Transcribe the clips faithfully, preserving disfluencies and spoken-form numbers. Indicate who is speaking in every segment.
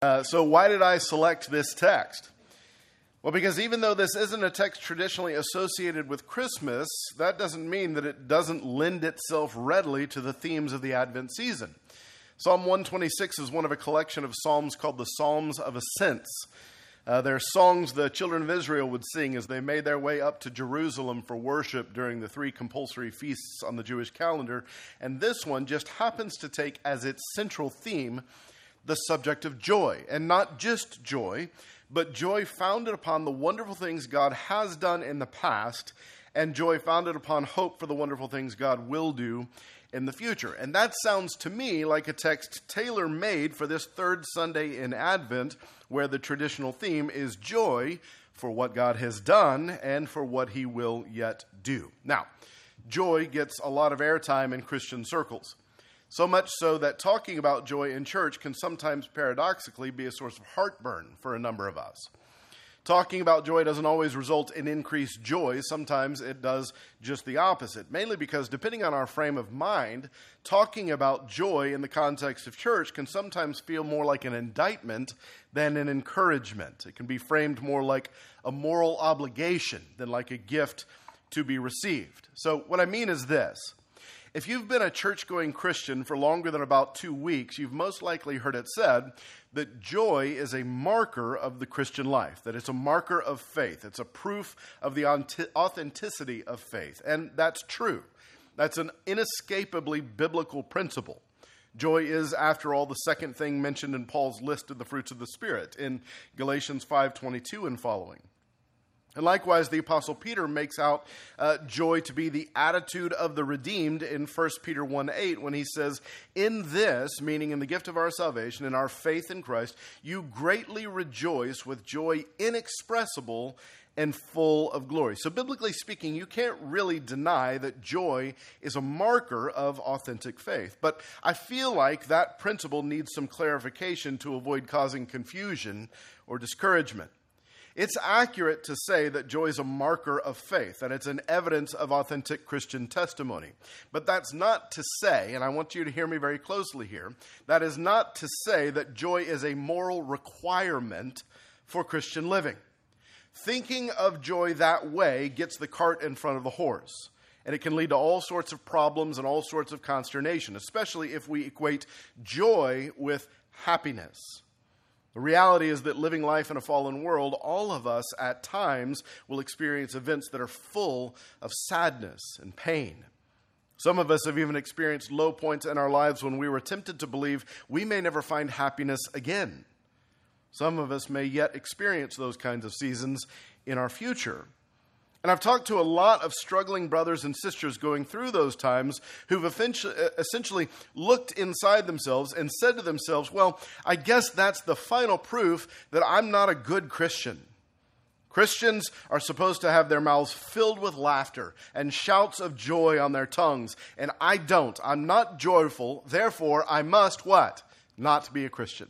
Speaker 1: Uh, so why did I select this text? Well, because even though this isn't a text traditionally associated with Christmas, that doesn't mean that it doesn't lend itself readily to the themes of the Advent season. Psalm one twenty-six is one of a collection of psalms called the Psalms of Ascents. Uh, they're songs the children of Israel would sing as they made their way up to Jerusalem for worship during the three compulsory feasts on the Jewish calendar. And this one just happens to take as its central theme the subject of joy. And not just joy, but joy founded upon the wonderful things God has done in the past, and joy founded upon hope for the wonderful things God will do in the future. And that sounds to me like a text tailor-made for this third Sunday in Advent, where the traditional theme is joy for what God has done and for what he will yet do. Now, joy gets a lot of airtime in Christian circles. So much so that talking about joy in church can sometimes paradoxically be a source of heartburn for a number of us. Talking about joy doesn't always result in increased joy. Sometimes it does just the opposite, mainly because depending on our frame of mind, talking about joy in the context of church can sometimes feel more like an indictment than an encouragement. It can be framed more like a moral obligation than like a gift to be received. So what I mean is this. If you've been a church-going Christian for longer than about two weeks, you've most likely heard it said that joy is a marker of the Christian life, that it's a marker of faith. It's a proof of the authenticity of faith. And that's true. That's an inescapably biblical principle. Joy is, after all, the second thing mentioned in Paul's list of the fruits of the Spirit in Galatians five twenty-two and following. And likewise, the Apostle Peter makes out uh, joy to be the attitude of the redeemed in First Peter one eight when he says, "In this," meaning in the gift of our salvation, in our faith in Christ, "you greatly rejoice with joy inexpressible and full of glory." So biblically speaking, you can't really deny that joy is a marker of authentic faith. But I feel like that principle needs some clarification to avoid causing confusion or discouragement. It's accurate to say that joy is a marker of faith, that it's an evidence of authentic Christian testimony. But that's not to say, and I want you to hear me very closely here, that is not to say that joy is a moral requirement for Christian living. Thinking of joy that way gets the cart in front of the horse, and it can lead to all sorts of problems and all sorts of consternation, especially if we equate joy with happiness. The reality is that living life in a fallen world, all of us at times will experience events that are full of sadness and pain. Some of us have even experienced low points in our lives when we were tempted to believe we may never find happiness again. Some of us may yet experience those kinds of seasons in our future. And I've talked to a lot of struggling brothers and sisters going through those times who've essentially looked inside themselves and said to themselves, well, I guess that's the final proof that I'm not a good Christian. Christians are supposed to have their mouths filled with laughter and shouts of joy on their tongues, and I don't. I'm not joyful, therefore I must what? Not be a Christian.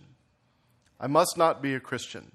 Speaker 1: I must not be a Christian.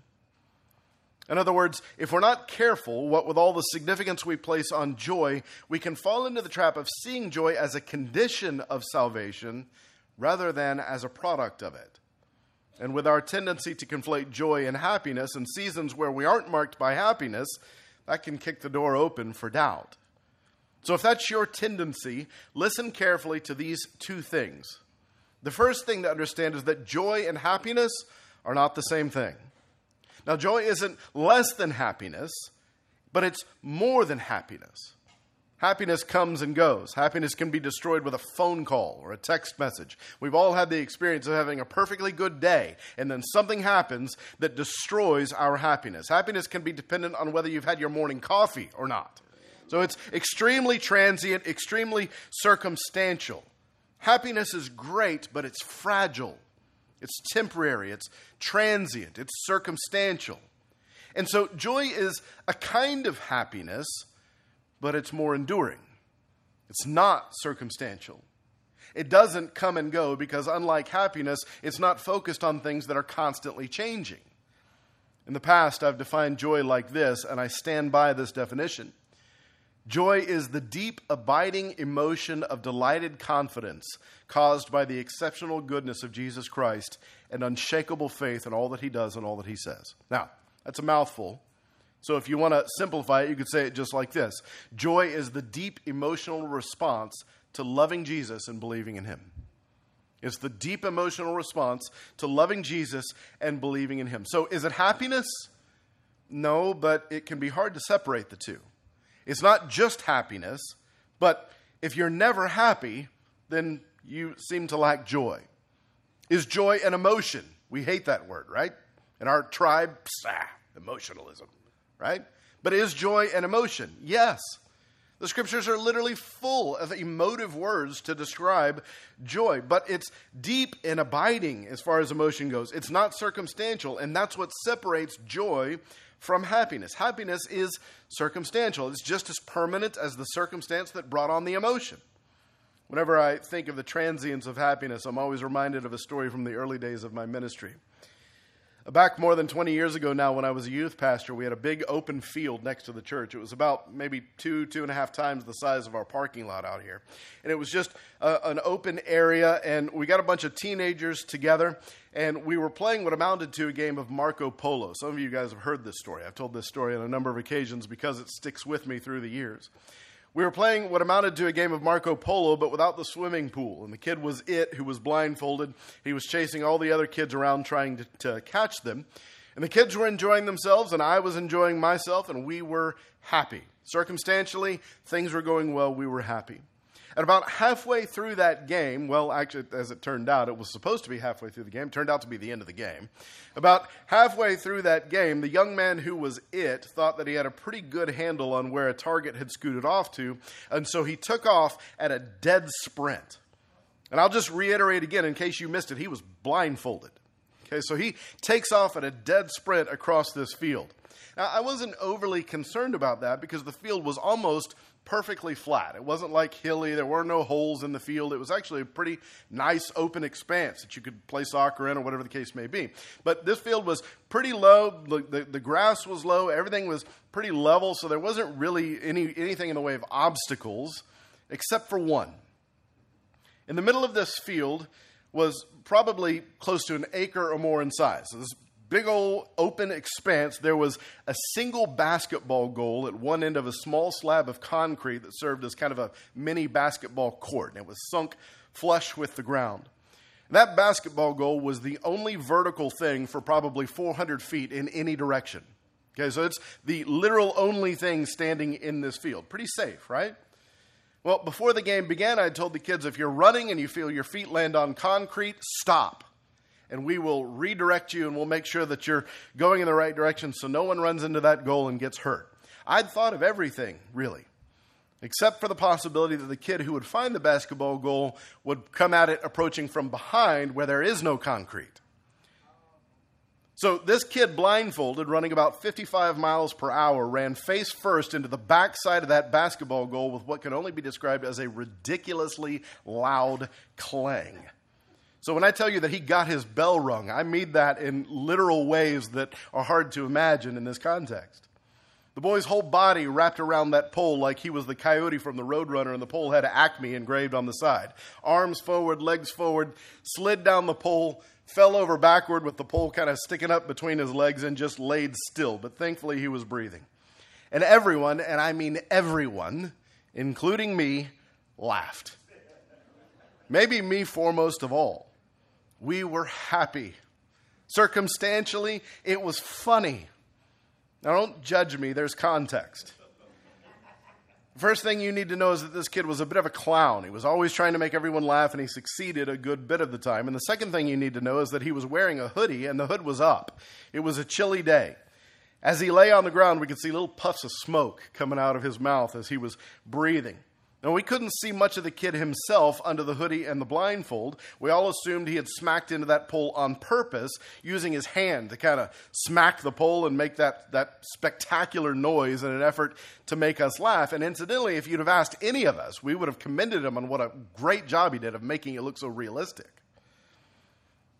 Speaker 1: In other words, if we're not careful, what with all the significance we place on joy, we can fall into the trap of seeing joy as a condition of salvation rather than as a product of it. And with our tendency to conflate joy and happiness in seasons where we aren't marked by happiness, that can kick the door open for doubt. So if that's your tendency, listen carefully to these two things. The first thing to understand is that joy and happiness are not the same thing. Now, joy isn't less than happiness, but it's more than happiness. Happiness comes and goes. Happiness can be destroyed with a phone call or a text message. We've all had the experience of having a perfectly good day, and then something happens that destroys our happiness. Happiness can be dependent on whether you've had your morning coffee or not. So it's extremely transient, extremely circumstantial. Happiness is great, but it's fragile. It's temporary, it's transient, it's circumstantial. And so joy is a kind of happiness, but it's more enduring. It's not circumstantial. It doesn't come and go because unlike happiness, it's not focused on things that are constantly changing. In the past, I've defined joy like this, and I stand by this definition. Joy is the deep, abiding emotion of delighted confidence caused by the exceptional goodness of Jesus Christ and unshakable faith in all that he does and all that he says. Now, that's a mouthful. So if you want to simplify it, you could say it just like this. Joy is the deep emotional response to loving Jesus and believing in him. It's the deep emotional response to loving Jesus and believing in him. So is it happiness? No, but it can be hard to separate the two. It's not just happiness, but if you're never happy, then you seem to lack joy. Is joy an emotion? We hate that word, right? In our tribe, psah, emotionalism, right? But is joy an emotion? Yes. The scriptures are literally full of emotive words to describe joy, but it's deep and abiding as far as emotion goes. It's not circumstantial, and that's what separates joy from happiness. Happiness is circumstantial. It's just as permanent as the circumstance that brought on the emotion. Whenever I think of the transience of happiness, I'm always reminded of a story from the early days of my ministry. Back more than twenty years ago now, when I was a youth pastor, we had a big open field next to the church. It was about maybe two, two and a half times the size of our parking lot out here. And it was just a, an open area, and we got a bunch of teenagers together, and we were playing what amounted to a game of Marco Polo. Some of you guys have heard this story. I've told this story on a number of occasions because it sticks with me through the years. We were playing what amounted to a game of Marco Polo, but without the swimming pool. And the kid was it who was blindfolded. He was chasing all the other kids around trying to, to catch them. And the kids were enjoying themselves, and I was enjoying myself, and we were happy. Circumstantially, things were going well. We were happy. And about halfway through that game, well, actually, as it turned out, it was supposed to be halfway through the game. It turned out to be the end of the game. About halfway through that game, the young man who was it thought that he had a pretty good handle on where a target had scooted off to, and so he took off at a dead sprint. And I'll just reiterate again, in case you missed it, he was blindfolded. Okay, so he takes off at a dead sprint across this field. Now, I wasn't overly concerned about that because the field was almost perfectly flat. It wasn't like hilly. There were no holes in the field. It was actually a pretty nice open expanse that you could play soccer in or whatever the case may be. But this field was pretty low. The, the, the grass was low. Everything was pretty level, so there wasn't really any anything in the way of obstacles except for one. In the middle of this field was probably close to an acre or more in size. So this big old open expanse, there was a single basketball goal at one end of a small slab of concrete that served as kind of a mini basketball court. And it was sunk flush with the ground. That basketball goal was the only vertical thing for probably four hundred feet in any direction. Okay, so it's the literal only thing standing in this field. Pretty safe, right? Well, before the game began, I told the kids, if you're running and you feel your feet land on concrete, stop. And we will redirect you, and we'll make sure that you're going in the right direction so no one runs into that goal and gets hurt. I'd thought of everything, really, except for the possibility that the kid who would find the basketball goal would come at it approaching from behind where there is no concrete. So this kid, blindfolded, running about fifty-five miles per hour, ran face first into the backside of that basketball goal with what can only be described as a ridiculously loud clang. So when I tell you that he got his bell rung, I mean that in literal ways that are hard to imagine in this context. The boy's whole body wrapped around that pole like he was the coyote from the Roadrunner, and the pole had Acme engraved on the side. Arms forward, legs forward, slid down the pole, fell over backward with the pole kind of sticking up between his legs, and just laid still. But thankfully he was breathing. And everyone, and I mean everyone, including me, laughed. Maybe me foremost of all. We were happy. Circumstantially, it was funny. Now, don't judge me. There's context. First thing you need to know is that this kid was a bit of a clown. He was always trying to make everyone laugh, and he succeeded a good bit of the time. And the second thing you need to know is that he was wearing a hoodie, and the hood was up. It was a chilly day. As he lay on the ground, we could see little puffs of smoke coming out of his mouth as he was breathing. Now, we couldn't see much of the kid himself under the hoodie and the blindfold. We all assumed he had smacked into that pole on purpose, using his hand to kind of smack the pole and make that, that spectacular noise in an effort to make us laugh. And incidentally, if you'd have asked any of us, we would have commended him on what a great job he did of making it look so realistic.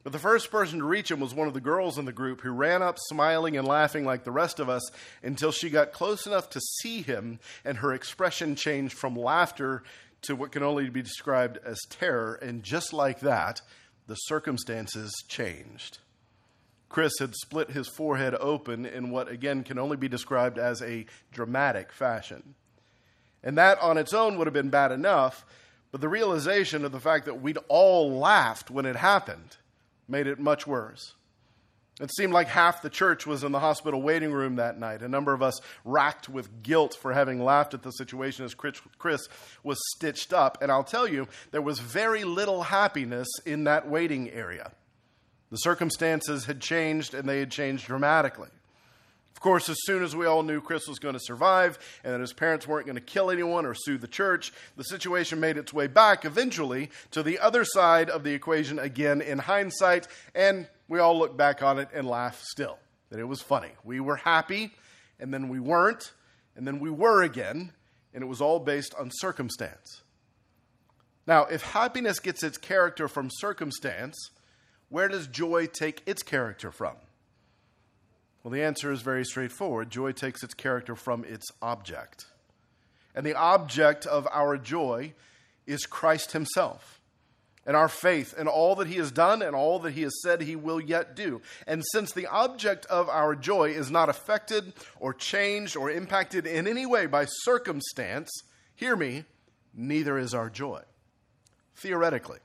Speaker 1: But the first person to reach him was one of the girls in the group, who ran up smiling and laughing like the rest of us until she got close enough to see him, and her expression changed from laughter to what can only be described as terror. And just like that, the circumstances changed. Chris had split his forehead open in what, again, can only be described as a dramatic fashion. And that on its own would have been bad enough, but the realization of the fact that we'd all laughed when it happened made it much worse. It seemed like half the church was in the hospital waiting room that night. A number of us racked with guilt for having laughed at the situation as Chris was stitched up. And I'll tell you, there was very little happiness in that waiting area. The circumstances had changed, and they had changed dramatically. Of course, as soon as we all knew Chris was going to survive and that his parents weren't going to kill anyone or sue the church, the situation made its way back eventually to the other side of the equation again in hindsight, and we all look back on it and laugh still. That it was funny. We were happy, and then we weren't, and then we were again, and it was all based on circumstance. Now, if happiness gets its character from circumstance, where does joy take its character from? Well, the answer is very straightforward. Joy takes its character from its object. And the object of our joy is Christ himself, and our faith in all that he has done and all that he has said he will yet do. And since the object of our joy is not affected or changed or impacted in any way by circumstance, hear me, neither is our joy. Theoretically.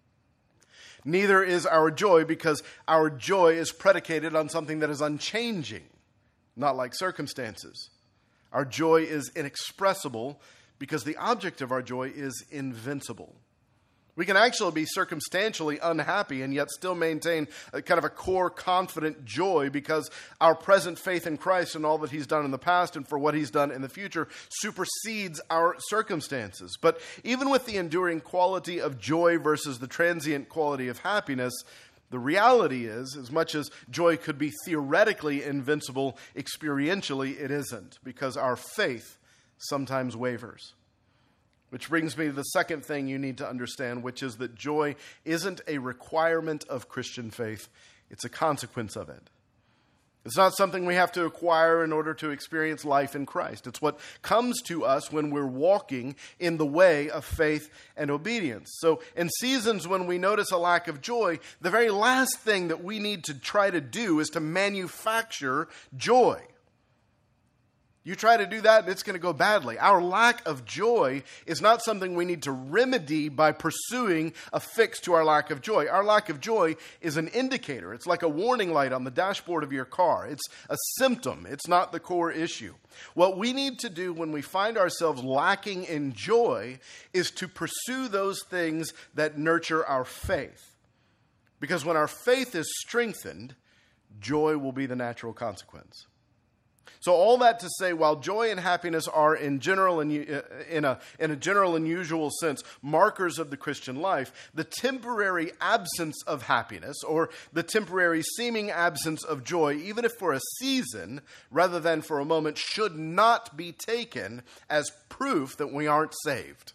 Speaker 1: Neither is our joy, because our joy is predicated on something that is unchanging, not like circumstances. Our joy is inexpressible because the object of our joy is invincible. We can actually be circumstantially unhappy and yet still maintain a kind of a core confident joy, because our present faith in Christ and all that he's done in the past and for what he's done in the future supersedes our circumstances. But even with the enduring quality of joy versus the transient quality of happiness, the reality is, as much as joy could be theoretically invincible, experientially it isn't, because our faith sometimes wavers. Which brings me to the second thing you need to understand, which is that joy isn't a requirement of Christian faith. It's a consequence of it. It's not something we have to acquire in order to experience life in Christ. It's what comes to us when we're walking in the way of faith and obedience. So in seasons when we notice a lack of joy, the very last thing that we need to try to do is to manufacture joy. You try to do that, and it's going to go badly. Our lack of joy is not something we need to remedy by pursuing a fix to our lack of joy. Our lack of joy is an indicator. It's like a warning light on the dashboard of your car. It's a symptom. It's not the core issue. What we need to do when we find ourselves lacking in joy is to pursue those things that nurture our faith. Because when our faith is strengthened, joy will be the natural consequence. So all that to say, while joy and happiness are in general and in a in a general and usual sense markers of the Christian life, the temporary absence of happiness or the temporary seeming absence of joy, even if for a season rather than for a moment, should not be taken as proof that we aren't saved.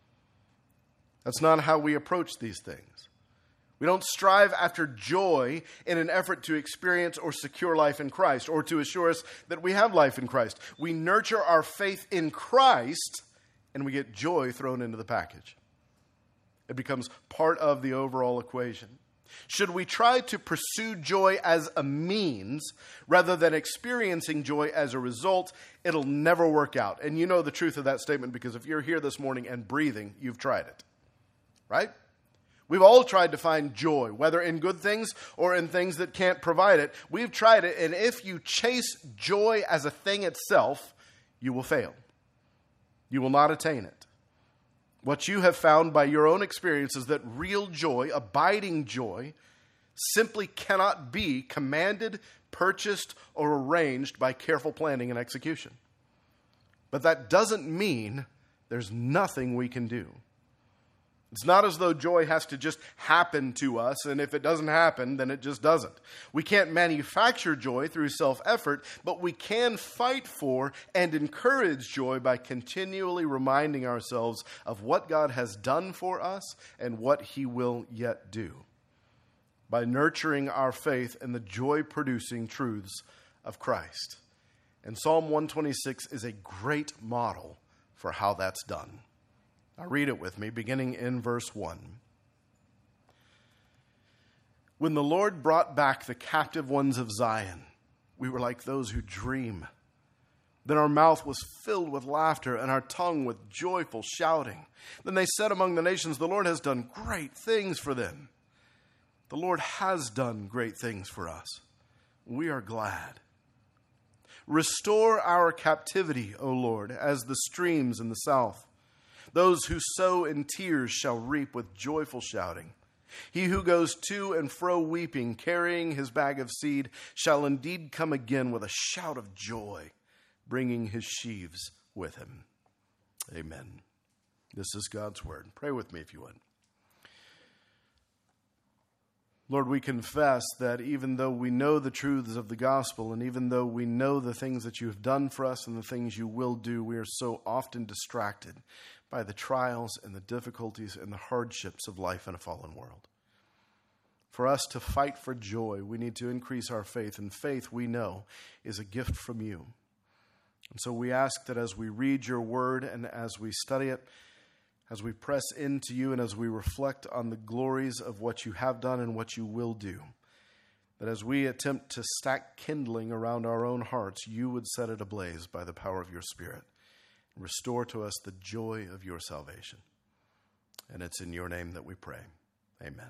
Speaker 1: That's not how we approach these things. We don't strive after joy in an effort to experience or secure life in Christ or to assure us that we have life in Christ. We nurture our faith in Christ and we get joy thrown into the package. It becomes part of the overall equation. Should we try to pursue joy as a means rather than experiencing joy as a result, it'll never work out. And you know the truth of that statement, because if you're here this morning and breathing, you've tried it. Right? We've all tried to find joy, whether in good things or in things that can't provide it. We've tried it, and if you chase joy as a thing itself, you will fail. You will not attain it. What you have found by your own experience is that real joy, abiding joy, simply cannot be commanded, purchased, or arranged by careful planning and execution. But that doesn't mean there's nothing we can do. It's not as though joy has to just happen to us, and if it doesn't happen, then it just doesn't. We can't manufacture joy through self-effort, but we can fight for and encourage joy by continually reminding ourselves of what God has done for us and what he will yet do. by nurturing our faith in the joy-producing truths of Christ. And Psalm one twenty-six is a great model for how that's done. Now read it with me, beginning in verse one. When the Lord brought back the captive ones of Zion, we were like those who dream. Then our mouth was filled with laughter and our tongue with joyful shouting. Then they said among the nations, the Lord has done great things for them. The Lord has done great things for us. We are glad. Restore our captivity, O Lord, as the streams in the south. Those who sow in tears shall reap with joyful shouting. He who goes to and fro weeping, carrying his bag of seed, shall indeed come again with a shout of joy, bringing his sheaves with him. Amen. This is God's word. Pray with me if you would. Lord, we confess that even though we know the truths of the gospel, and even though we know the things that you have done for us and the things you will do, we are so often distracted by the trials and the difficulties and the hardships of life in a fallen world. For us to fight for joy, we need to increase our faith, and faith, we know, is a gift from you. And so we ask that as we read your word and as we study it, as we press into you and as we reflect on the glories of what you have done and what you will do, that as we attempt to stack kindling around our own hearts, you would set it ablaze by the power of your Spirit and restore to us the joy of your salvation. And it's in your name that we pray. Amen.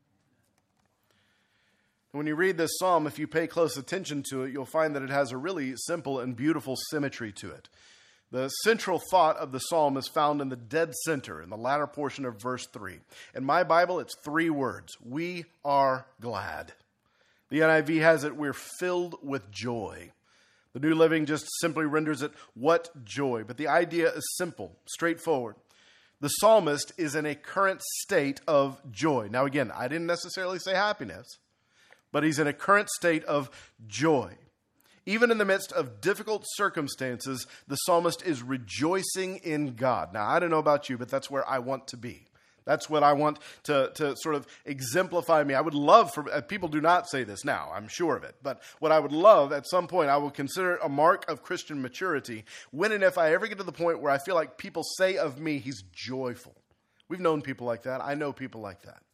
Speaker 1: When you read this psalm, if you pay close attention to it, you'll find that it has a really simple and beautiful symmetry to it. The central thought of the psalm is found in the dead center, in the latter portion of verse three. In my Bible, it's three words. We are glad. The N I V has it, we're filled with joy. The New Living just simply renders it, what joy. But the idea is simple, straightforward. The psalmist is in a current state of joy. Now again, I didn't necessarily say happiness, but he's in a current state of joy. Even in the midst of difficult circumstances, the psalmist is rejoicing in God. Now, I don't know about you, but that's where I want to be. That's what I want to, to sort of exemplify me. I would love for, people do not say this now, I'm sure of it, but what I would love at some point, I will consider a mark of Christian maturity when and if I ever get to the point where I feel like people say of me, he's joyful. We've known people like that. I know people like that.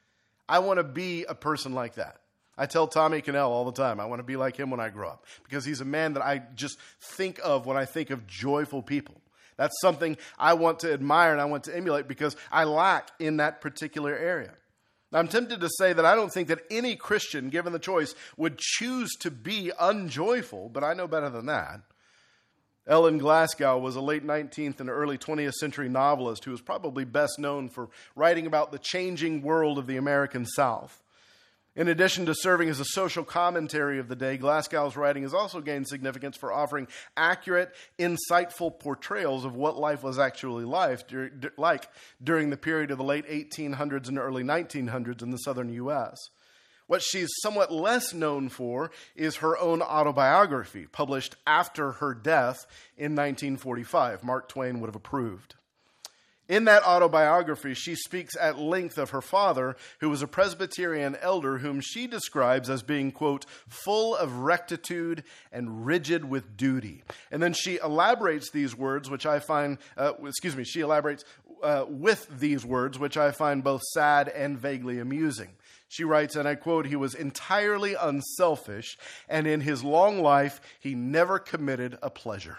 Speaker 1: I want to be a person like that. I tell Tommy Cannell all the time, I want to be like him when I grow up, because he's a man that I just think of when I think of joyful people. That's something I want to admire and I want to emulate because I lack in that particular area. Now, I'm tempted to say that I don't think that any Christian, given the choice, would choose to be unjoyful, but I know better than that. Ellen Glasgow was a late nineteenth and early twentieth century novelist who was probably best known for writing about the changing world of the American South. In addition to serving as a social commentary of the day, Glasgow's writing has also gained significance for offering accurate, insightful portrayals of what life was actually like during the period of the late eighteen hundreds and early nineteen hundreds in the southern U S. What she's somewhat less known for is her own autobiography, published after her death in nineteen forty-five. Mark Twain would have approved. In that autobiography, she speaks at length of her father, who was a Presbyterian elder whom she describes as being, quote, full of rectitude and rigid with duty. And then she elaborates these words, which I find, uh, excuse me, she elaborates uh, with these words, which I find both sad and vaguely amusing. She writes, and I quote, he was entirely unselfish, and in his long life, he never committed a pleasure.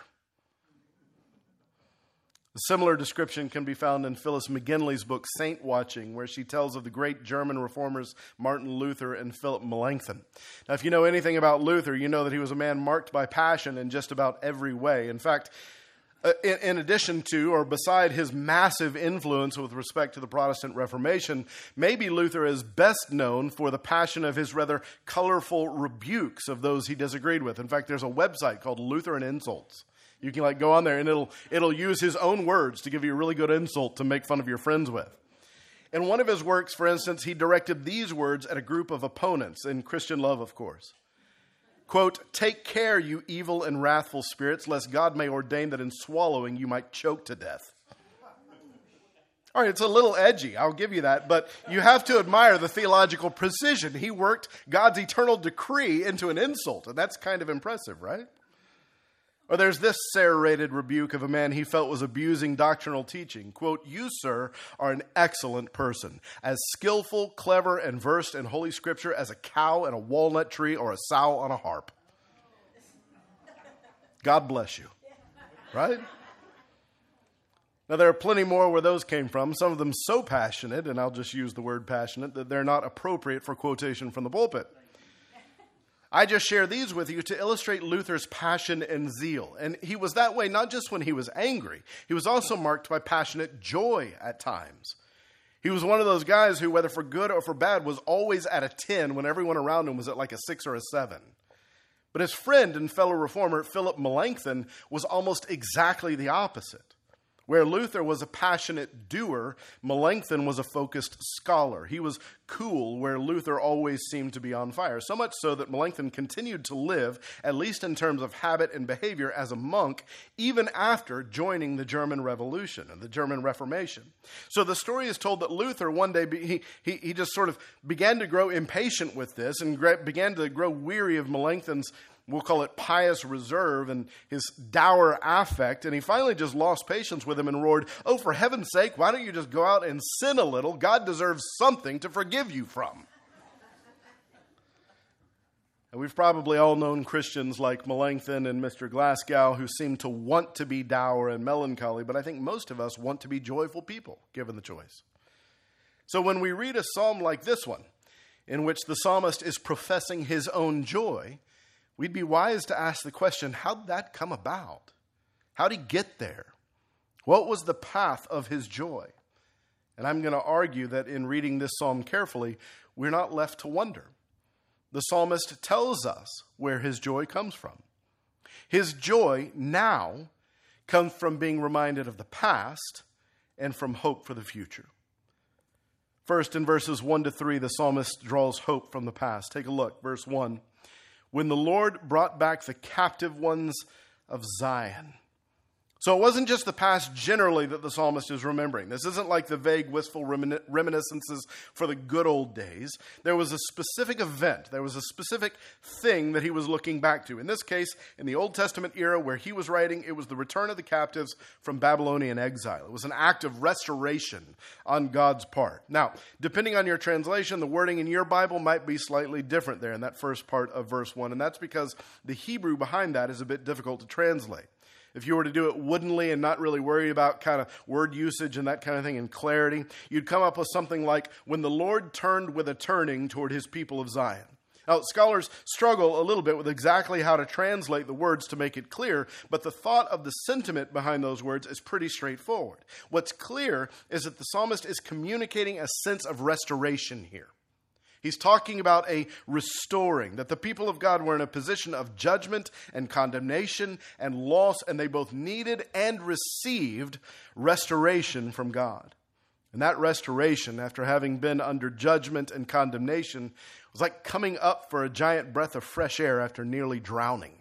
Speaker 1: A similar description can be found in Phyllis McGinley's book, Saint Watching, where she tells of the great German reformers Martin Luther and Philip Melanchthon. Now, if you know anything about Luther, you know that he was a man marked by passion in just about every way. In fact, in, in addition to, or beside his massive influence with respect to the Protestant Reformation, maybe Luther is best known for the passion of his rather colorful rebukes of those he disagreed with. In fact, there's a website called Lutheran Insults. You can like go on there and it'll it'll use his own words to give you a really good insult to make fun of your friends with. In one of his works, for instance, he directed these words at a group of opponents, in Christian Love, of course. Quote, take care, you evil and wrathful spirits, lest God may ordain that in swallowing you might choke to death. All right, it's a little edgy, I'll give you that, but you have to admire the theological precision. He worked God's eternal decree into an insult, and that's kind of impressive, right? Or there's this serrated rebuke of a man he felt was abusing doctrinal teaching. Quote, "You, sir, are an excellent person, as skillful, clever, and versed in Holy Scripture as a cow in a walnut tree or a sow on a harp." God bless you, right? Now, there are plenty more where those came from, some of them so passionate, and I'll just use the word passionate, that they're not appropriate for quotation from the pulpit. I just share these with you to illustrate Luther's passion and zeal. And he was that way not just when he was angry. He was also marked by passionate joy at times. He was one of those guys who, whether for good or for bad, was always at a ten when everyone around him was at like a six or a seven. But his friend and fellow reformer, Philip Melanchthon, was almost exactly the opposite. Where Luther was a passionate doer, Melanchthon was a focused scholar. He was cool, where Luther always seemed to be on fire. So much so that Melanchthon continued to live, at least in terms of habit and behavior, as a monk, even after joining the German Revolution and the German Reformation. So the story is told that Luther one day, be, he, he, he just sort of began to grow impatient with this and began to grow weary of Melanchthon's, we'll call it pious reserve and his dour affect. And he finally just lost patience with him and roared, "Oh, for heaven's sake, why don't you just go out and sin a little? God deserves something to forgive you from." And we've probably all known Christians like Melanchthon and Mister Glasgow who seem to want to be dour and melancholy, but I think most of us want to be joyful people, given the choice. So when we read a psalm like this one, in which the psalmist is professing his own joy, we'd be wise to ask the question, how'd that come about? How'd he get there? What was the path of his joy? And I'm going to argue that in reading this psalm carefully, we're not left to wonder. The psalmist tells us where his joy comes from. His joy now comes from being reminded of the past and from hope for the future. First, in verses one to three, the psalmist draws hope from the past. Take a look, verse one. "When the Lord brought back the captive ones of Zion." So it wasn't just the past generally that the psalmist is remembering. This isn't like the vague, wistful remin- reminiscences for the good old days. There was a specific event. There was a specific thing that he was looking back to. In this case, in the Old Testament era where he was writing, it was the return of the captives from Babylonian exile. It was an act of restoration on God's part. Now, depending on your translation, the wording in your Bible might be slightly different there in that first part of verse one. And that's because the Hebrew behind that is a bit difficult to translate. If you were to do it woodenly and not really worry about kind of word usage and that kind of thing and clarity, you'd come up with something like, "When the Lord turned with a turning toward his people of Zion." Now, scholars struggle a little bit with exactly how to translate the words to make it clear, but the thought of the sentiment behind those words is pretty straightforward. What's clear is that the psalmist is communicating a sense of restoration here. He's talking about a restoring, that the people of God were in a position of judgment and condemnation and loss, and they both needed and received restoration from God. And that restoration, after having been under judgment and condemnation, was like coming up for a giant breath of fresh air after nearly drowning.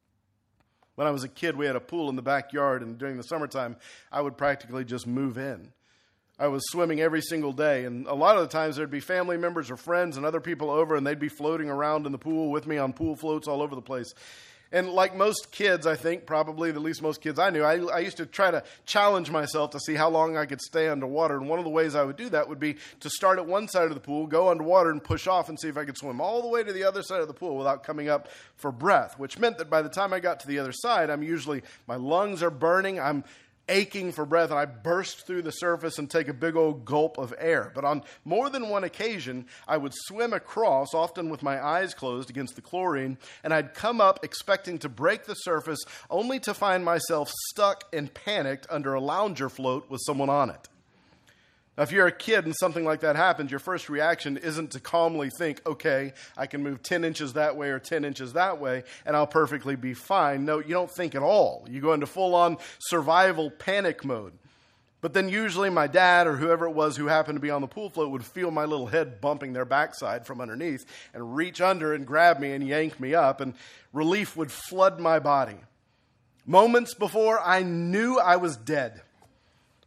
Speaker 1: When I was a kid, we had a pool in the backyard, and during the summertime, I would practically just move in. I was swimming every single day, and a lot of the times there'd be family members or friends and other people over, and they'd be floating around in the pool with me on pool floats all over the place. And like most kids, I think, probably, at least most kids I knew, I, I used to try to challenge myself to see how long I could stay underwater. And one of the ways I would do that would be to start at one side of the pool, go underwater, and push off and see if I could swim all the way to the other side of the pool without coming up for breath, which meant that by the time I got to the other side, I'm usually, my lungs are burning, I'm aching for breath, and I burst through the surface and take a big old gulp of air. But on more than one occasion, I would swim across, often with my eyes closed against the chlorine, and I'd come up expecting to break the surface, only to find myself stuck and panicked under a lounger float with someone on it. Now, if you're a kid and something like that happens, your first reaction isn't to calmly think, okay, I can move ten inches that way or ten inches that way, and I'll perfectly be fine. No, you don't think at all. You go into full-on survival panic mode. But then usually my dad or whoever it was who happened to be on the pool float would feel my little head bumping their backside from underneath and reach under and grab me and yank me up, and relief would flood my body. Moments before, I knew I was dead.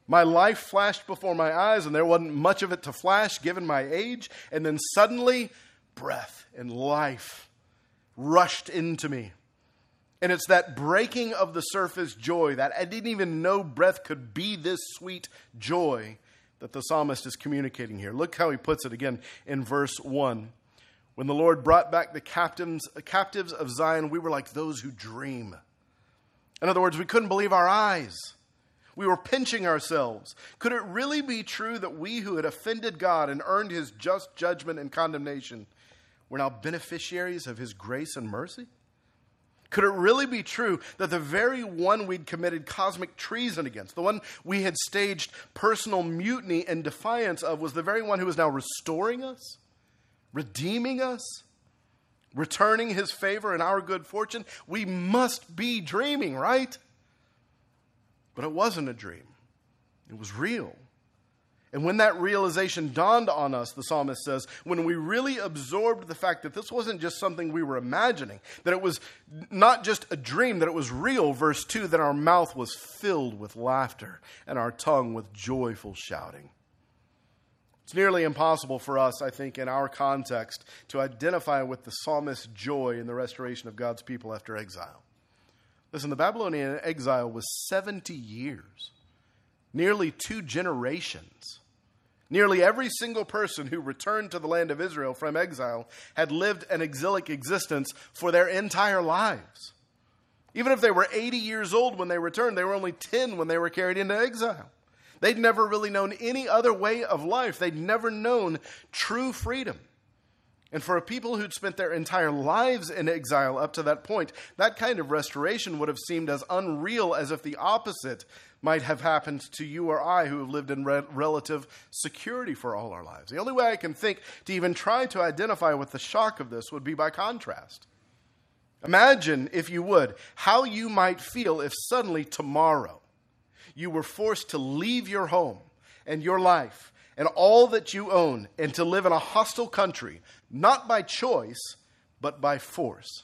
Speaker 1: My life flashed before my eyes, and there wasn't much of it to flash given my age. And then suddenly, breath and life rushed into me. And it's that breaking of the surface joy, that I didn't even know breath could be this sweet joy, that the psalmist is communicating here. Look how he puts it again in verse one. When the Lord brought back the captives, captives of Zion, we were like those who dream. In other words, we couldn't believe our eyes. We were pinching ourselves. Could it really be true that we who had offended God and earned his just judgment and condemnation were now beneficiaries of his grace and mercy? Could it really be true that the very one we'd committed cosmic treason against, the one we had staged personal mutiny and defiance of, was the very one who is now restoring us, redeeming us, returning his favor and our good fortune? We must be dreaming, right? But it wasn't a dream. It was real. And when that realization dawned on us, the psalmist says, when we really absorbed the fact that this wasn't just something we were imagining, that it was not just a dream, that it was real, verse two, that our mouth was filled with laughter and our tongue with joyful shouting. It's nearly impossible for us, I think, in our context, to identify with the psalmist's joy in the restoration of God's people after exile. Listen, the Babylonian exile was seventy years, nearly two generations. Nearly every single person who returned to the land of Israel from exile had lived an exilic existence for their entire lives. Even if they were eighty years old when they returned, they were only ten when they were carried into exile. They'd never really known any other way of life. They'd never known true freedom. And for a people who'd spent their entire lives in exile up to that point, that kind of restoration would have seemed as unreal as if the opposite might have happened to you or I, who have lived in re- relative security for all our lives. The only way I can think to even try to identify with the shock of this would be by contrast. Imagine, if you would, how you might feel if suddenly tomorrow you were forced to leave your home and your life and all that you own and to live in a hostile country, not by choice, but by force.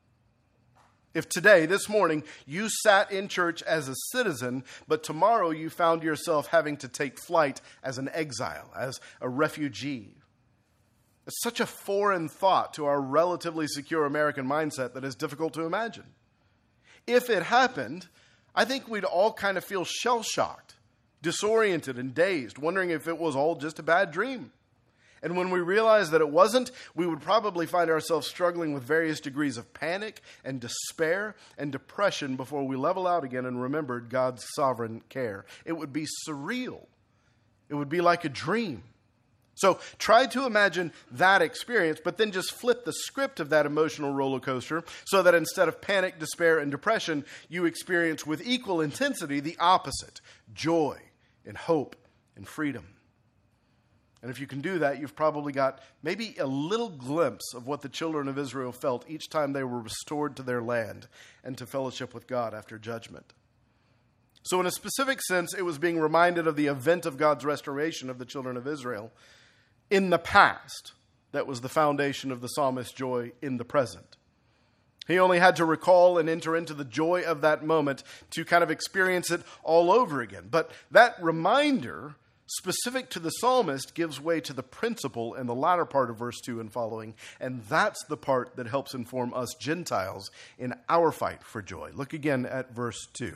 Speaker 1: If today, this morning, you sat in church as a citizen, but tomorrow you found yourself having to take flight as an exile, as a refugee. It's such a foreign thought to our relatively secure American mindset that is difficult to imagine. If it happened, I think we'd all kind of feel shell-shocked, disoriented and dazed, wondering if it was all just a bad dream. And when we realized that it wasn't, we would probably find ourselves struggling with various degrees of panic and despair and depression before we level out again and remembered God's sovereign care. It would be surreal. It would be like a dream. So try to imagine that experience, but then just flip the script of that emotional roller coaster so that instead of panic, despair, and depression, you experience with equal intensity the opposite: joy and hope and freedom. And if you can do that, you've probably got maybe a little glimpse of what the children of Israel felt each time they were restored to their land and to fellowship with God after judgment. So in a specific sense, it was being reminded of the event of God's restoration of the children of Israel in the past that was the foundation of the psalmist's joy in the present. He only had to recall and enter into the joy of that moment to kind of experience it all over again. But that reminder, specific to the psalmist, gives way to the principle in the latter part of verse two and following, and that's the part that helps inform us Gentiles in our fight for joy. Look again at verse two.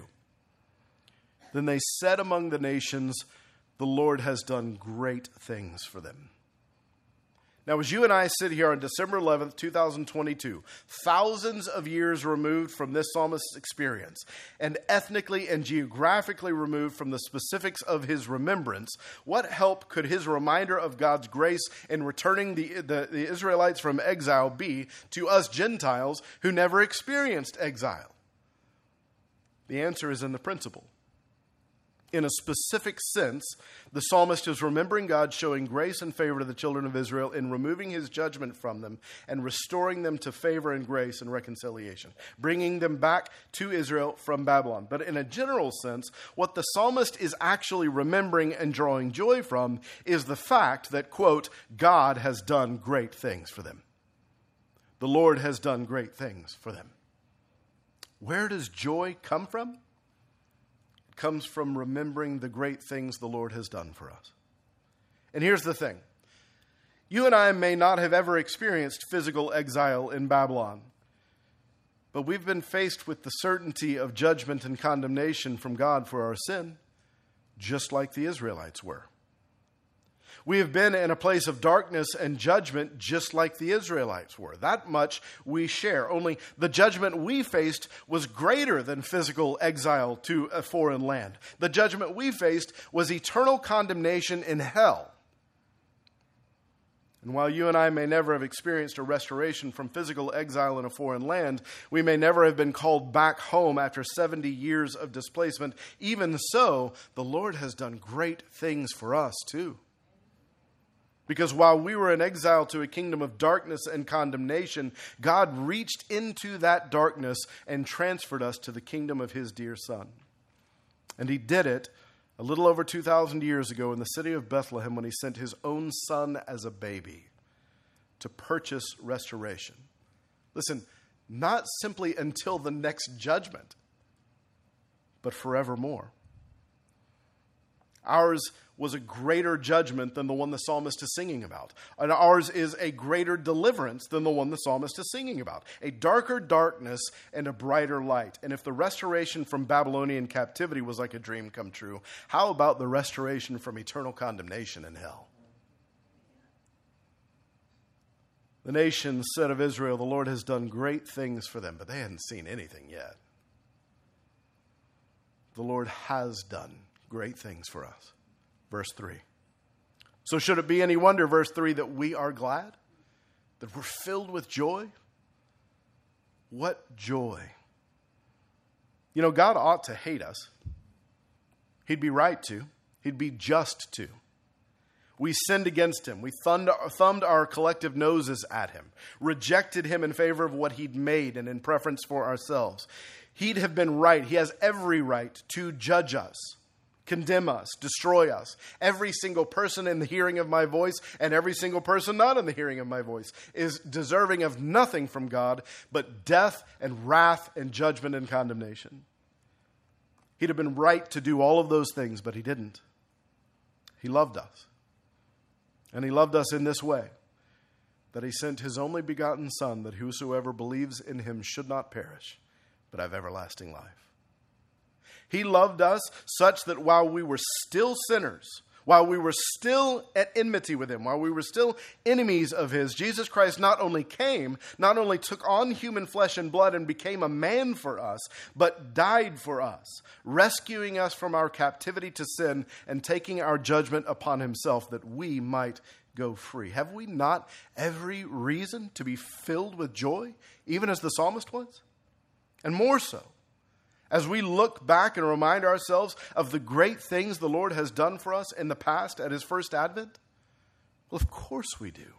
Speaker 1: Then they said among the nations, the Lord has done great things for them. Now, as you and I sit here on December eleventh, twenty twenty-two, thousands of years removed from this psalmist's experience, and ethnically and geographically removed from the specifics of his remembrance, what help could his reminder of God's grace in returning the, the, the Israelites from exile be to us Gentiles who never experienced exile? The answer is in the principle. In a specific sense, the psalmist is remembering God showing grace and favor to the children of Israel in removing his judgment from them and restoring them to favor and grace and reconciliation, bringing them back to Israel from Babylon. But in a general sense, what the psalmist is actually remembering and drawing joy from is the fact that, quote, God has done great things for them. The Lord has done great things for them. Where does joy come from? comes from remembering the great things the Lord has done for us. And here's the thing. You and I may not have ever experienced physical exile in Babylon, but we've been faced with the certainty of judgment and condemnation from God for our sin, just like the Israelites were. We have been in a place of darkness and judgment just like the Israelites were. That much we share. Only the judgment we faced was greater than physical exile to a foreign land. The judgment we faced was eternal condemnation in hell. And while you and I may never have experienced a restoration from physical exile in a foreign land, we may never have been called back home after seventy years of displacement. Even so, the Lord has done great things for us too. Because while we were in exile to a kingdom of darkness and condemnation, God reached into that darkness and transferred us to the kingdom of his dear Son. And he did it a little over two thousand years ago in the city of Bethlehem when he sent his own son as a baby to purchase restoration. Listen, not simply until the next judgment, but forevermore. Ours was a greater judgment than the one the psalmist is singing about. And ours is a greater deliverance than the one the psalmist is singing about. A darker darkness and a brighter light. And if the restoration from Babylonian captivity was like a dream come true, how about the restoration from eternal condemnation in hell? The nation said of Israel, the Lord has done great things for them, but they hadn't seen anything yet. The Lord has done great things for us. Verse three. So should it be any wonder, verse three, that we are glad? That we're filled with joy? What joy. You know, God ought to hate us. He'd be right to. He'd be just to. We sinned against him. We thumbed, thumbed our collective noses at him, rejected him in favor of what he'd made and in preference for ourselves. He'd have been right. He has every right to judge us, condemn us, destroy us. Every single person in the hearing of my voice and every single person not in the hearing of my voice is deserving of nothing from God but death and wrath and judgment and condemnation. He'd have been right to do all of those things, but he didn't. He loved us. And he loved us in this way, that he sent his only begotten Son, that whosoever believes in him should not perish, but have everlasting life. He loved us such that while we were still sinners, while we were still at enmity with him, while we were still enemies of his, Jesus Christ not only came, not only took on human flesh and blood and became a man for us, but died for us, rescuing us from our captivity to sin and taking our judgment upon himself that we might go free. Have we not every reason to be filled with joy, even as the psalmist was? And more so, as we look back and remind ourselves of the great things the Lord has done for us in the past at his first advent? Well, of course we do.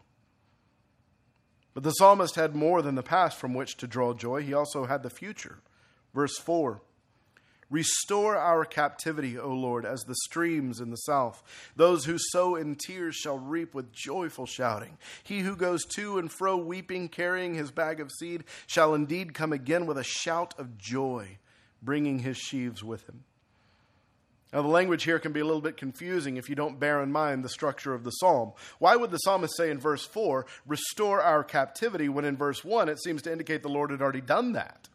Speaker 1: But the psalmist had more than the past from which to draw joy. He also had the future. Verse four, restore our captivity, O Lord, as the streams in the south. Those who sow in tears shall reap with joyful shouting. He who goes to and fro weeping, carrying his bag of seed, shall indeed come again with a shout of joy, bringing his sheaves with him. Now, the language here can be a little bit confusing if you don't bear in mind the structure of the psalm. Why would the psalmist say in verse four, restore our captivity, when in verse one it seems to indicate the Lord had already done that?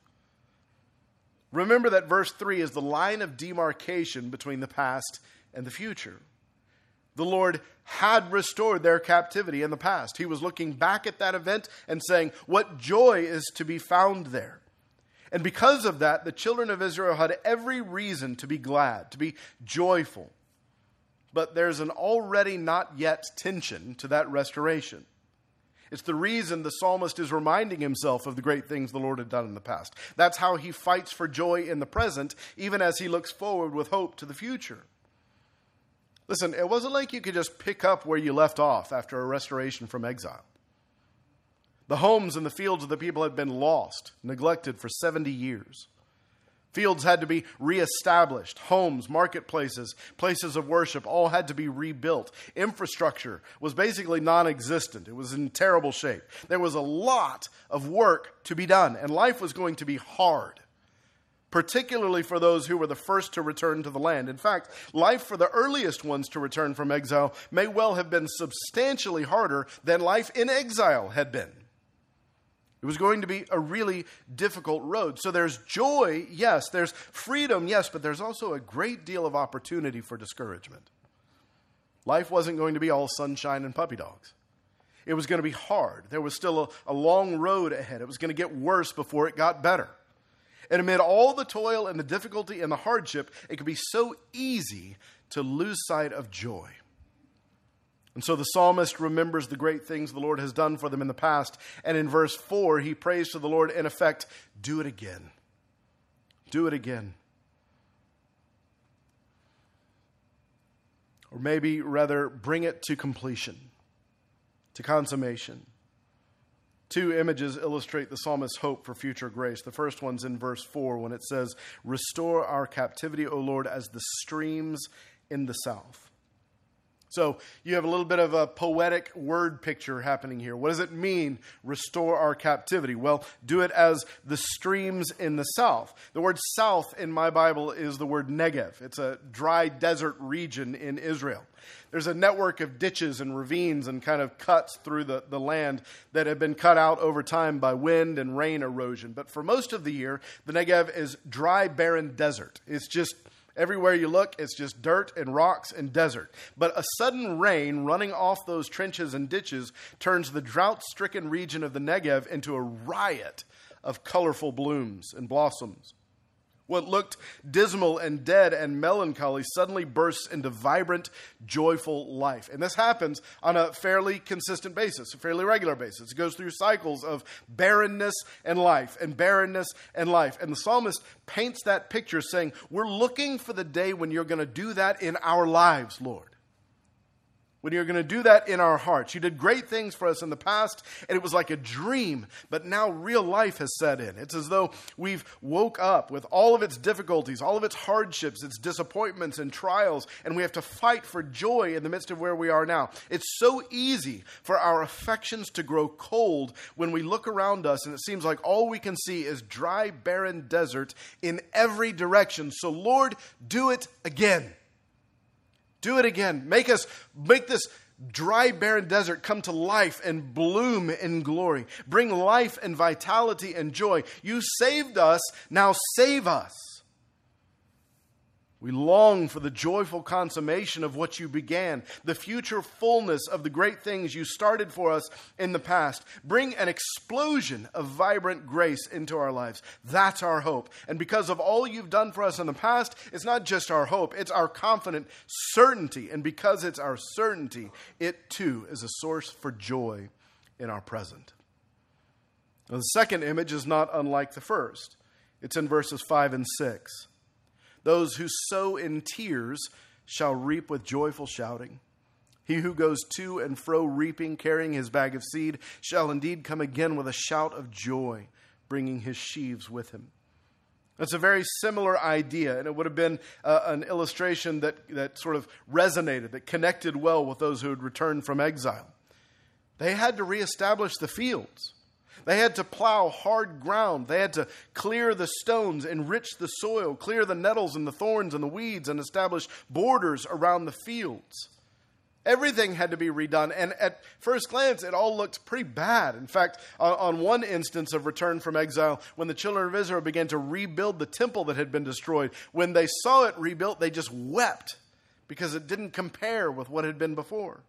Speaker 1: Remember that verse three is the line of demarcation between the past and the future. The Lord had restored their captivity in the past. He was looking back at that event and saying, what joy is to be found there? And because of that, the children of Israel had every reason to be glad, to be joyful. But there's an already not yet tension to that restoration. It's the reason the psalmist is reminding himself of the great things the Lord had done in the past. That's how he fights for joy in the present, even as he looks forward with hope to the future. Listen, it wasn't like you could just pick up where you left off after a restoration from exile. The homes and the fields of the people had been lost, neglected for seventy years. Fields had to be reestablished. Homes, marketplaces, places of worship, all had to be rebuilt. Infrastructure was basically non-existent. It was in terrible shape. There was a lot of work to be done, and life was going to be hard. particularly for those who were the first to return to the land. In fact, life for the earliest ones to return from exile may well have been substantially harder than life in exile had been. It was going to be a really difficult road. So there's joy, yes. There's freedom, yes. But there's also a great deal of opportunity for discouragement. Life wasn't going to be all sunshine and puppy dogs. It was going to be hard. There was still a, a long road ahead. It was going to get worse before it got better. And amid all the toil and the difficulty and the hardship, it could be so easy to lose sight of joy. And so the psalmist remembers the great things the Lord has done for them in the past. And in verse four, he prays to the Lord, in effect, do it again. Do it again. Or maybe rather, bring it to completion, to consummation. Two images illustrate the psalmist's hope for future grace. The first one's in verse four when it says, restore our captivity, O Lord, as the streams in the south. So you have a little bit of a poetic word picture happening here. What does it mean, restore our captivity? Well, do it as the streams in the south. The word south in my Bible is the word Negev. It's a dry desert region in Israel. There's a network of ditches and ravines and kind of cuts through the, the land that have been cut out over time by wind and rain erosion. But for most of the year, the Negev is dry, barren desert. It's just everywhere you look, it's just dirt and rocks and desert. But a sudden rain running off those trenches and ditches turns the drought-stricken region of the Negev into a riot of colorful blooms and blossoms. What looked dismal and dead and melancholy suddenly bursts into vibrant, joyful life. And this happens on a fairly consistent basis, a fairly regular basis. It goes through cycles of barrenness and life, and barrenness and life. And the psalmist paints that picture saying, we're looking for the day when you're going to do that in our lives, Lord. When you're going to do that in our hearts. You did great things for us in the past, and it was like a dream, but now real life has set in. It's as though we've woke up with all of its difficulties, all of its hardships, its disappointments and trials, and we have to fight for joy in the midst of where we are now. It's so easy for our affections to grow cold when we look around us, and it seems like all we can see is dry, barren desert in every direction. So Lord, do it again. Do it again. Make us, make this dry, barren desert come to life and bloom in glory. Bring life and vitality and joy. You saved us, now save us. We long for the joyful consummation of what you began, the future fullness of the great things you started for us in the past. Bring an explosion of vibrant grace into our lives. That's our hope. And because of all you've done for us in the past, it's not just our hope, it's our confident certainty. And because it's our certainty, it too is a source for joy in our present. Now, the second image is not unlike the first. It's in verses five and six. Those who sow in tears shall reap with joyful shouting. He who goes to and fro reaping, carrying his bag of seed, shall indeed come again with a shout of joy, bringing his sheaves with him. That's a very similar idea, and it would have been uh, an illustration that, that sort of resonated, that connected well with those who had returned from exile. They had to reestablish the fields. They had to plow hard ground. They had to clear the stones, enrich the soil, clear the nettles and the thorns and the weeds, and establish borders around the fields. Everything had to be redone. And at first glance, it all looked pretty bad. In fact, on one instance of return from exile, when the children of Israel began to rebuild the temple that had been destroyed, when they saw it rebuilt, they just wept because it didn't compare with what had been before.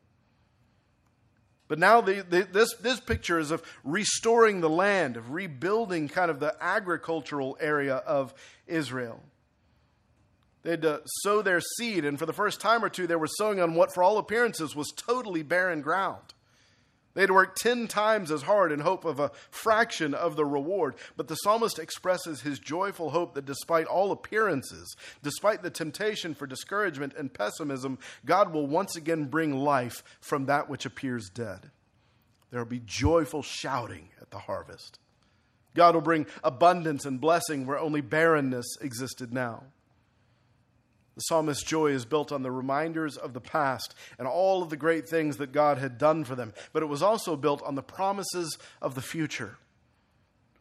Speaker 1: But now the, the, this, this picture is of restoring the land, of rebuilding kind of the agricultural area of Israel. They had to sow their seed, and for the first time or two, they were sowing on what, for all appearances, was totally barren ground. They had to work ten times as hard in hope of a fraction of the reward. But the psalmist expresses his joyful hope that despite all appearances, despite the temptation for discouragement and pessimism, God will once again bring life from that which appears dead. There will be joyful shouting at the harvest. God will bring abundance and blessing where only barrenness existed now. The psalmist's joy is built on the reminders of the past and all of the great things that God had done for them. But it was also built on the promises of the future.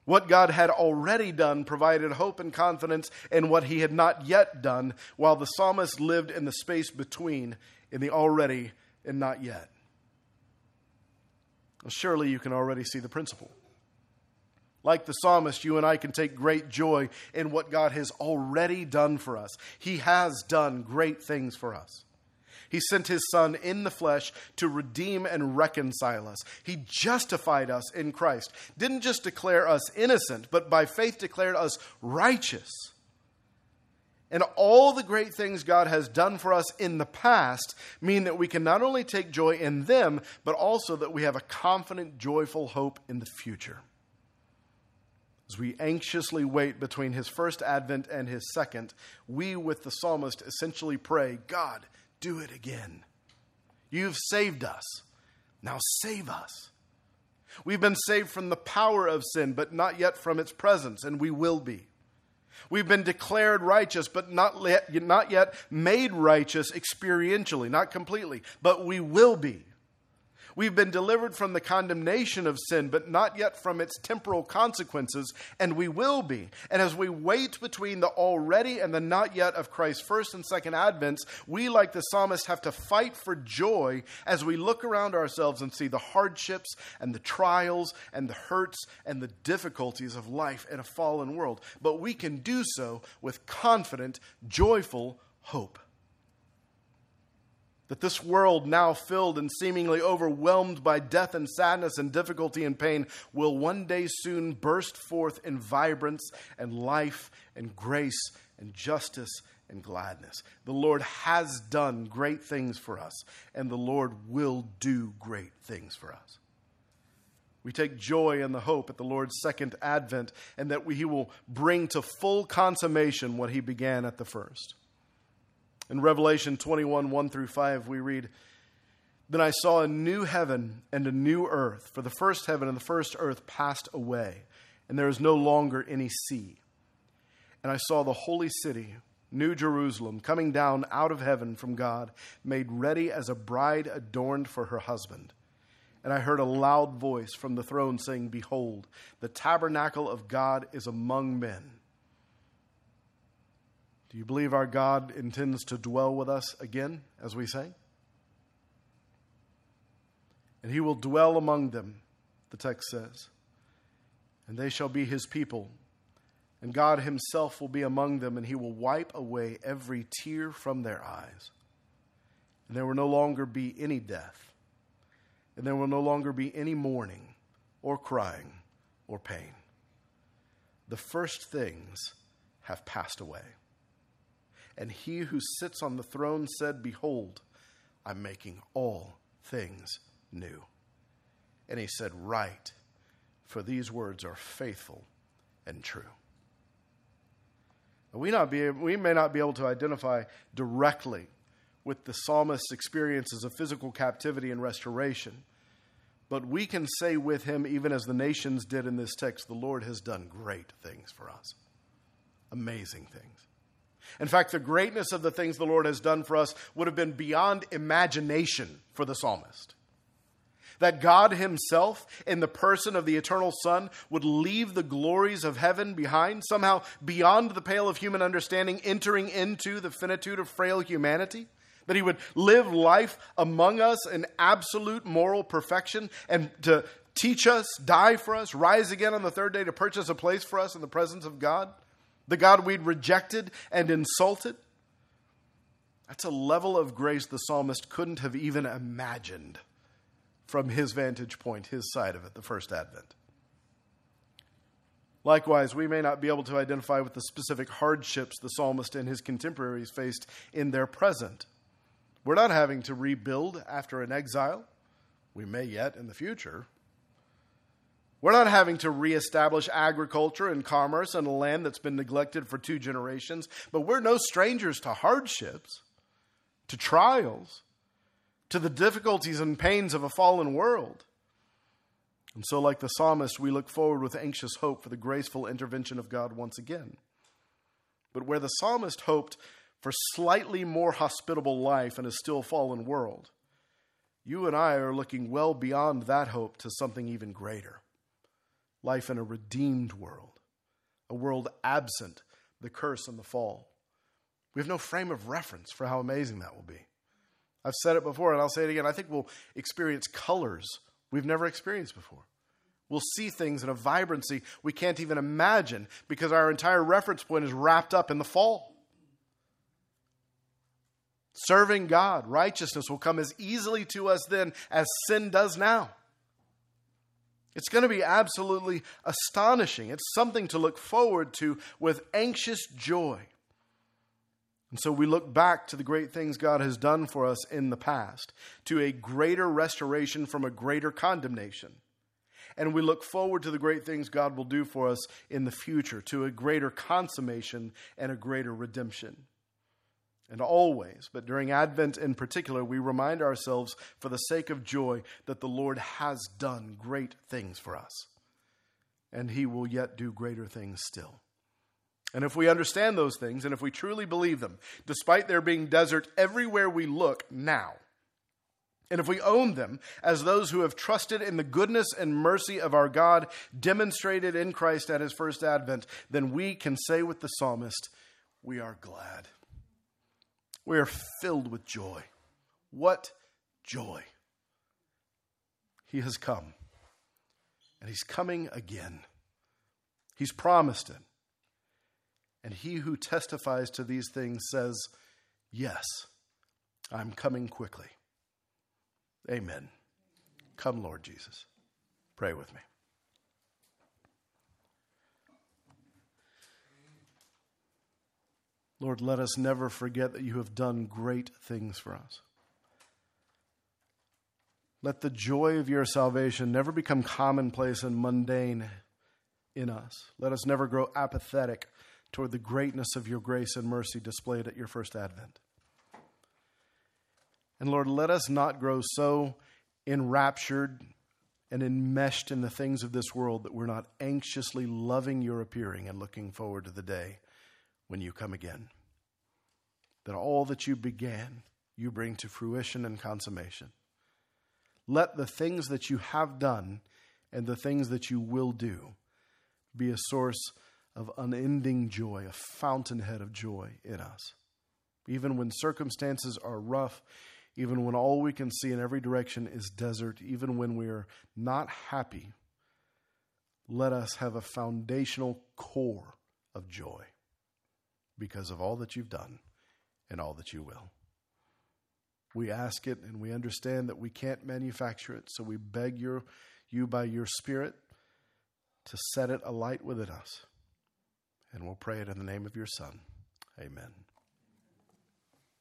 Speaker 1: What God had already done provided hope and confidence in what he had not yet done, while the psalmist lived in the space between, in the already and not yet. Well, surely you can already see the principle. Like the psalmist, you and I can take great joy in what God has already done for us. He has done great things for us. He sent his Son in the flesh to redeem and reconcile us. He justified us in Christ. Didn't just declare us innocent, but by faith declared us righteous. And all the great things God has done for us in the past mean that we can not only take joy in them, but also that we have a confident, joyful hope in the future. As we anxiously wait between his first advent and his second, we, with the psalmist, essentially pray, God, do it again. You've saved us. Now save us. We've been saved from the power of sin, but not yet from its presence, and we will be. We've been declared righteous, but not yet, not yet made righteous experientially, not completely, but we will be. We've been delivered from the condemnation of sin, but not yet from its temporal consequences, and we will be. And as we wait between the already and the not yet of Christ's first and second advents, we, like the psalmist, have to fight for joy as we look around ourselves and see the hardships and the trials and the hurts and the difficulties of life in a fallen world. But we can do so with confident, joyful hope. That this world, now filled and seemingly overwhelmed by death and sadness and difficulty and pain, will one day soon burst forth in vibrance and life and grace and justice and gladness. The Lord has done great things for us, and the Lord will do great things for us. We take joy in the hope at the Lord's second advent, and that we, he will bring to full consummation what he began at the first. In Revelation twenty-one, one through five, we read, Then I saw a new heaven and a new earth, for the first heaven and the first earth passed away, and there is no longer any sea. And I saw the holy city, New Jerusalem, coming down out of heaven from God, made ready as a bride adorned for her husband. And I heard a loud voice from the throne saying, Behold, the tabernacle of God is among men. Do you believe our God intends to dwell with us again, as we say? And he will dwell among them, the text says. And they shall be his people. And God himself will be among them, and he will wipe away every tear from their eyes. And there will no longer be any death. And there will no longer be any mourning, or crying, or pain. The first things have passed away. And he who sits on the throne said, Behold, I'm making all things new. And he said, Write, for these words are faithful and true. We, not be, we may not be able to identify directly with the psalmist's experiences of physical captivity and restoration, but we can say with him, even as the nations did in this text, the Lord has done great things for us. Amazing things. In fact, the greatness of the things the Lord has done for us would have been beyond imagination for the psalmist. That God himself, in the person of the eternal Son, would leave the glories of heaven behind, somehow beyond the pale of human understanding, entering into the finitude of frail humanity. That he would live life among us in absolute moral perfection, and to teach us, die for us, rise again on the third day to purchase a place for us in the presence of God. The God we'd rejected and insulted. That's a level of grace the psalmist couldn't have even imagined from his vantage point, his side of it, the first advent. Likewise, we may not be able to identify with the specific hardships the psalmist and his contemporaries faced in their present. We're not having to rebuild after an exile. We may yet in the future. We're not having to reestablish agriculture and commerce in a land that's been neglected for two generations, but we're no strangers to hardships, to trials, to the difficulties and pains of a fallen world. And so, like the psalmist, we look forward with anxious hope for the graceful intervention of God once again. But where the psalmist hoped for slightly more hospitable life in a still fallen world, you and I are looking well beyond that hope to something even greater. life in a redeemed world, a world absent the curse and the fall. We have no frame of reference for how amazing that will be. I've said it before, and I'll say it again. I think we'll experience colors we've never experienced before. We'll see things in a vibrancy we can't even imagine because our entire reference point is wrapped up in the fall. Serving God, righteousness will come as easily to us then as sin does now. It's going to be absolutely astonishing. It's something to look forward to with anxious joy. And so we look back to the great things God has done for us in the past, to a greater restoration from a greater condemnation. And we look forward to the great things God will do for us in the future, to a greater consummation and a greater redemption. And always, but during Advent in particular, we remind ourselves for the sake of joy that the Lord has done great things for us. And He will yet do greater things still. And if we understand those things, and if we truly believe them, despite there being desert everywhere we look now, and if we own them as those who have trusted in the goodness and mercy of our God demonstrated in Christ at His first advent, then we can say with the psalmist, we are glad. We are filled with joy. What joy! He has come, and He's coming again. He's promised it. And He who testifies to these things says, yes, I'm coming quickly. Amen. Come, Lord Jesus. Pray with me. Lord, let us never forget that You have done great things for us. Let the joy of Your salvation never become commonplace and mundane in us. Let us never grow apathetic toward the greatness of Your grace and mercy displayed at Your first advent. And Lord, let us not grow so enraptured and enmeshed in the things of this world that we're not anxiously loving Your appearing and looking forward to the day when You come again. That all that You began, You bring to fruition and consummation. Let the things that You have done and the things that You will do be a source of unending joy, a fountainhead of joy in us. Even when circumstances are rough, even when all we can see in every direction is desert, even when we are not happy, let us have a foundational core of joy because of all that You've done and all that You will. We ask it and we understand that we can't manufacture it, so we beg your, You by Your Spirit to set it alight within us. And we'll pray it in the name of Your Son. Amen.